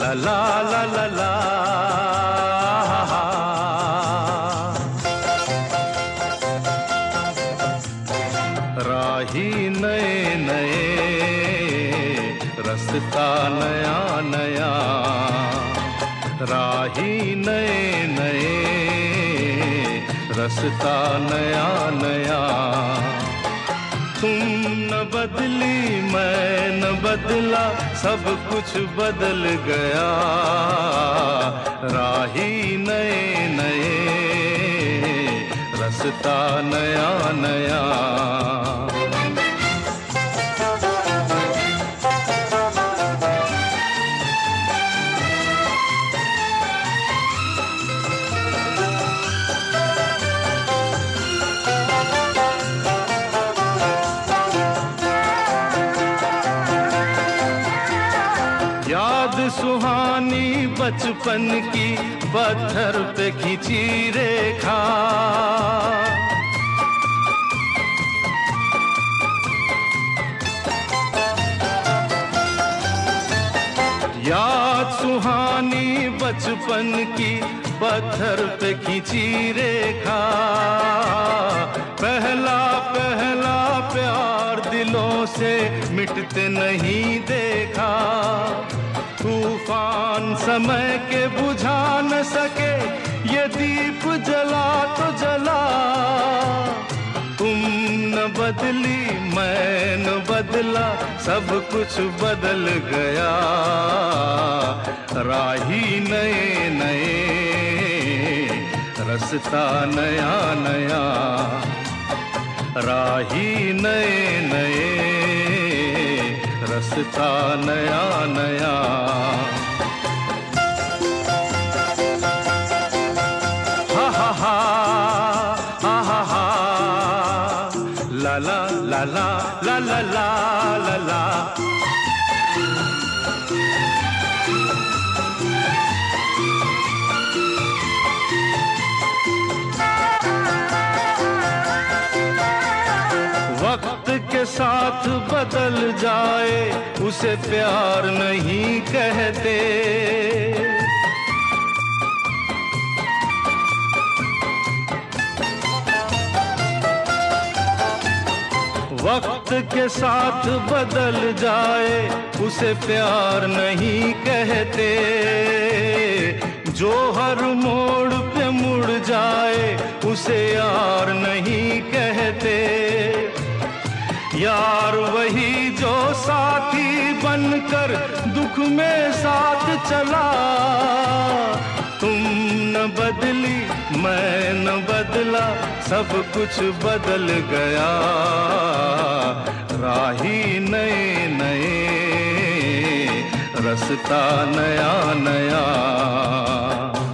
ला ला ला ला ला। राही नए नए, रास्ता नया नया, राही नए नए, रास्ता नया नया। तुम न बदली मैं न बदला, सब कुछ बदल गया। राही नए नए, रास्ता नया नया। याद सुहानी बचपन की, पत्थर पे खींची रेखा। याद सुहानी बचपन की, पत्थर पे खींची रेखा। पहला पहला प्यार दिलों से मिटते नहीं देखा। तूफान समय के बुझा न सके, ये दीप जला तो जला। तुम न बदली मैं न बदला, सब कुछ बदल गया। राही नए नए, रास्ता नया नया। राही नए नए, रास्ता नया नया। हा हा हा हा हा हा, ला ला ला ला ला ला ला ला ला। वक्त के साथ बदल जाए, उसे प्यार नहीं कहते। वक्त के साथ बदल जाए, उसे प्यार नहीं कहते। जो हर मोड़ पे मुड़ जाए, उसे यार नहीं कहते। यार वही जो साथी बनकर दुख में साथ चला। तुम न बदली मैं न बदला, सब कुछ बदल गया। राही नए नए, रास्ता नया नया।